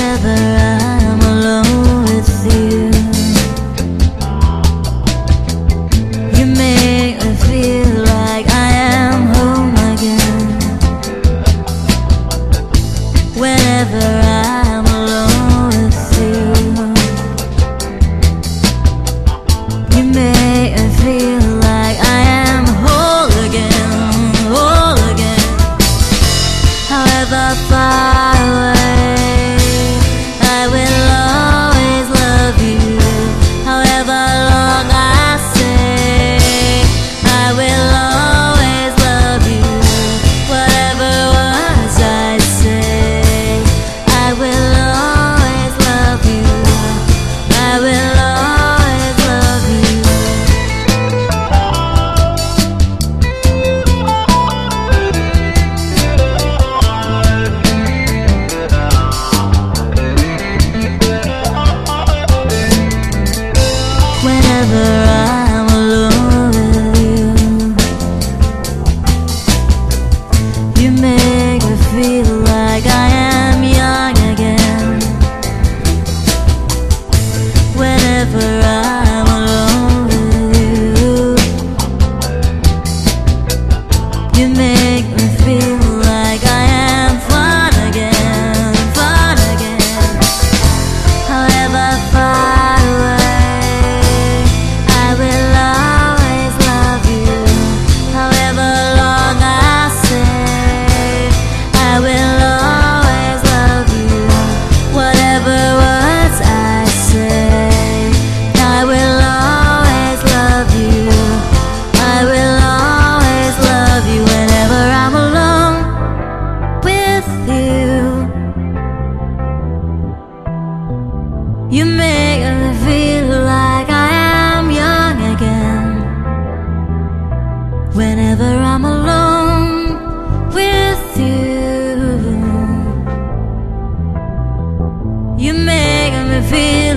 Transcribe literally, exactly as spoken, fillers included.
whenever I'm alone with you. You make me feel like I am home again. Whenever I'm alone with you, you make me feel like I am whole again, whole again. However far away, I will always love you. However long I stay, I will always love you. Whatever words I say, I will always love you. I will always love you. Whenever I'm alone with you, you make me feel like I am young again. Whenever I'm alone with you, you make me feel like I am fun again, fun again. However far away, I will always love you. However long I stay, I will always love you. Whatever words I say, I will always love you. I will always love you. Whenever I'm alone with you, you make me feel like I am young again. Whenever I'm alone with you, you make me feel